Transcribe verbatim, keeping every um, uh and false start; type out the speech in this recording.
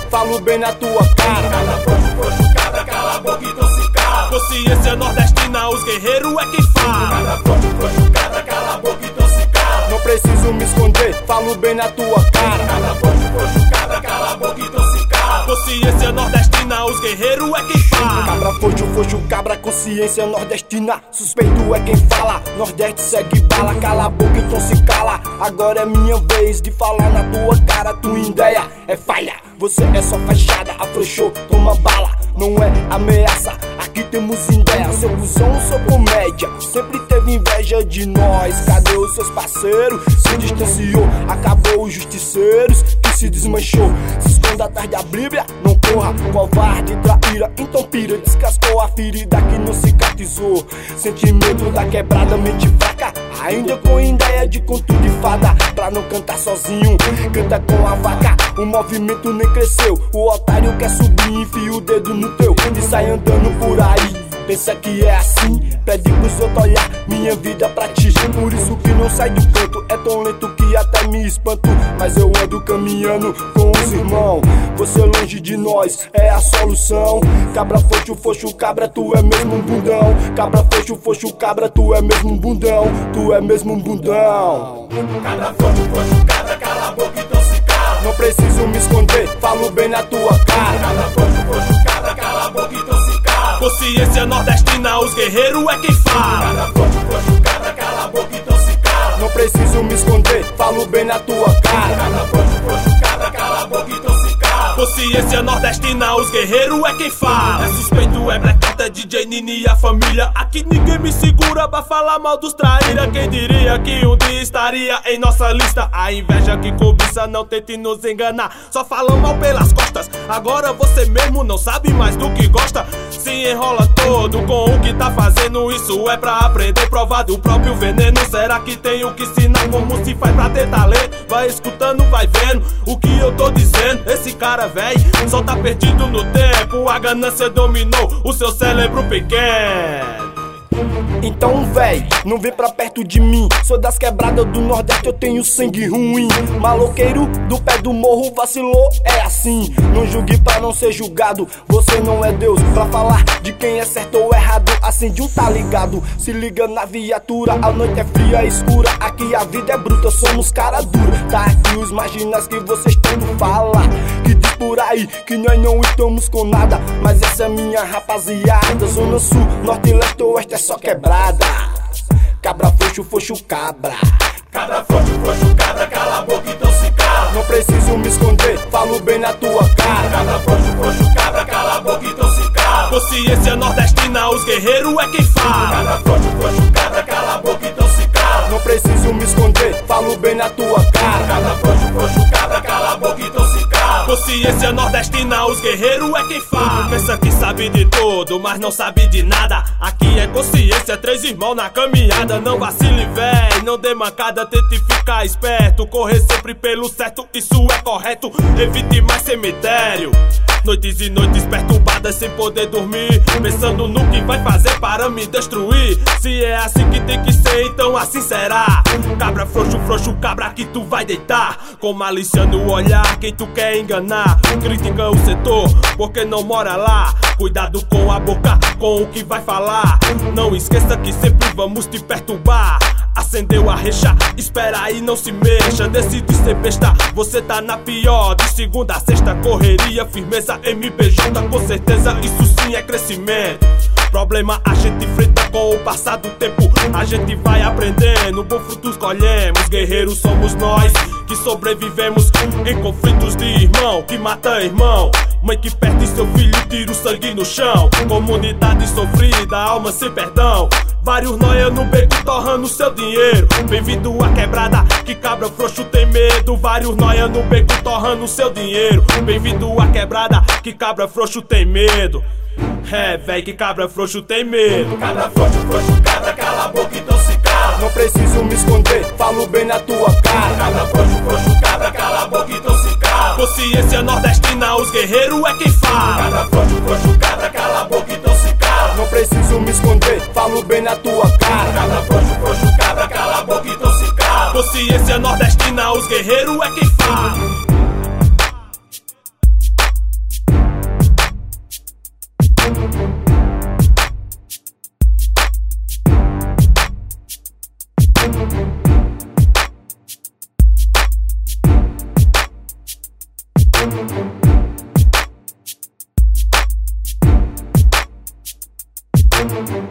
falo bem na tua cara. Cabra frouxo, frouxo, cabra, cala a boca e torce cala. Consciência nordestina, os guerreiros é quem fala. Cabra frouxo, frouxo, cabra, cala a boca e torce cala. Não preciso me esconder, falo bem na tua cara. Cabra frouxo, frouxo, cabra, cala a boca e torce cala. Consciência nordestina, os guerreiros é quem fala. Cabra foxo, foxo, cabra, consciência nordestina. Suspeito é quem fala, Nordeste segue bala. Cala a boca, então se cala. Agora é minha vez de falar na tua cara. Tua ideia é falha, você é só fachada. Afrouxou, toma bala, não é ameaça. Aqui temos ideia, seu cuzão, sou comédia. Sempre teve inveja de nós, cadê os seus parceiros? Se distanciou, acabou os justiceiros que se desmanchou. Se esconda atrás da Bíblia, não corra, covarde, traíra. Então pira, descascou a ferida que não cicatrizou. Sentimento da quebrada, mente fraca, ainda com ideia de conto de fada. Pra não cantar sozinho, canta com a vaca. O movimento nem cresceu, o otário quer subir, enfia o dedo no teu e sai andando por aí. Pensa que é assim, pede pros outros olhar minha vida pra ti. Por isso que não sai do canto, é tão lento que até me espanto. Mas eu ando caminhando com os irmãos. Você longe de nós é a solução. Cabra foxo, foxo, cabra, tu é mesmo um bundão. Cabra foxo, foxo, cabra, tu é mesmo um bundão. Tu é mesmo um bundão. Cabra frouxo, frouxo, cabra, cala a boca e torce cala. Não preciso me esconder, falo bem na tua cara. Cabra frouxo, frouxo, cabra, cala a boca e torce cala. Consciência nordestina, os guerreiros é quem fala. Cabra frouxo, frouxo, cabra, cala a boca e torce cala. Não preciso me esconder, falo bem na tua cara. Cabra frouxo, frouxo, cabra, cala a boca e torce cala. Consciência nordestina, os guerreiros é quem fala. É suspeito, é Black Cat, é D J Nini e a família. Aqui ninguém me segura pra falar mal dos traíra. Quem diria que um dia estaria em nossa lista? A inveja que cobiça, não tente nos enganar. Só falam mal pelas costas, agora você mesmo não sabe mais do que gosta. Se enrola todo com o que tá fazendo, isso é pra aprender, provar do próprio veneno. Será que tenho que ensinar como se faz pra ter talento? Vai escutando, vai vendo o que eu tô dizendo. Esse cara, véi, só tá perdido no tempo. A ganância dominou o seu cérebro pequeno. Então véi, não vem pra perto de mim. Sou das quebradas do Nordeste, eu tenho sangue ruim. Maloqueiro do pé do morro, vacilou, é assim. Não julgue pra não ser julgado, você não é Deus pra falar de quem é certo ou errado. Acende um tá ligado, se liga na viatura. A noite é fria, escura, aqui a vida é bruta. Somos cara dura, tá aqui os marginais que vocês tanto falam. Que diz por aí que nós não estamos com nada. Mas essa é minha rapaziada. Zona Sul, Norte, Leste, Oeste é só quebrada. Cabra frouxo, foxo, cabra. Cabra frouxo, frouxo, cabra, cala a boca e torce cala. Não preciso me esconder, falo bem na tua cara. Cabra frouxo, frouxo, cabra, cala a boca e torce cala. Consciência nordestina, os guerreiros é quem fala. Cabra frouxo, frouxo, cabra, cala a boca e torce cala. Não preciso me esconder, falo bem na tua cara. Cabra frouxo, frouxo, cabra, cala a boca e torce cala. Consciência nordestina, os guerreiros é quem fala. Pensa que sabe de tudo, mas não sabe de nada. Aqui é consciência, três irmãos na caminhada. Não vacile, véi, não dê mancada, tente ficar esperto. Correr sempre pelo certo, isso é correto. Evite mais cemitério. Noites e noites perturbadas sem poder dormir, pensando no que vai fazer para me destruir. Se é assim que tem que ser, então assim será. Cabra frouxo, frouxo, cabra que tu vai deitar. Com malícia no olhar, quem tu quer enganar. Critica o setor, porque não mora lá. Cuidado com a boca, com o que vai falar. Não esqueça que sempre vamos te perturbar. Acendeu a recha, espera aí, não se mexa. Decide ser besta, você tá na pior. De segunda a sexta, correria, firmeza, M B J, com certeza isso sim é crescimento. Problema a gente enfrenta com o passar do tempo. A gente vai aprendendo, bons frutos colhemos. Guerreiros somos nós, que sobrevivemos em conflitos de irmão que mata irmão. Mãe que perde seu filho, tira o sangue no chão. Comunidade sofrida, alma sem perdão. Vários nóia no beco torrando seu dinheiro. Bem-vindo à quebrada, que cabra frouxo tem medo. Vários nóia no beco torrando seu dinheiro. Bem-vindo à quebrada, que cabra frouxo tem medo. É, véi, que cabra frouxo tem medo. Cabra frouxo, frouxo, cabra, cala a boca e torce cala. Não preciso me esconder, falo bem na tua cara. Cabra frouxo, frouxo, cabra, cala a boca e torce cala. Consciência nordestina, os guerreiros é quem fala. Cabra frouxo, frouxo, cabra, cala a boca e torce cala. Não preciso me esconder, falo bem na tua cara. Cabra frouxo, frouxo, cabra, cala a boca e torce cala. Consciência nordestina, os guerreiros é quem fala. Música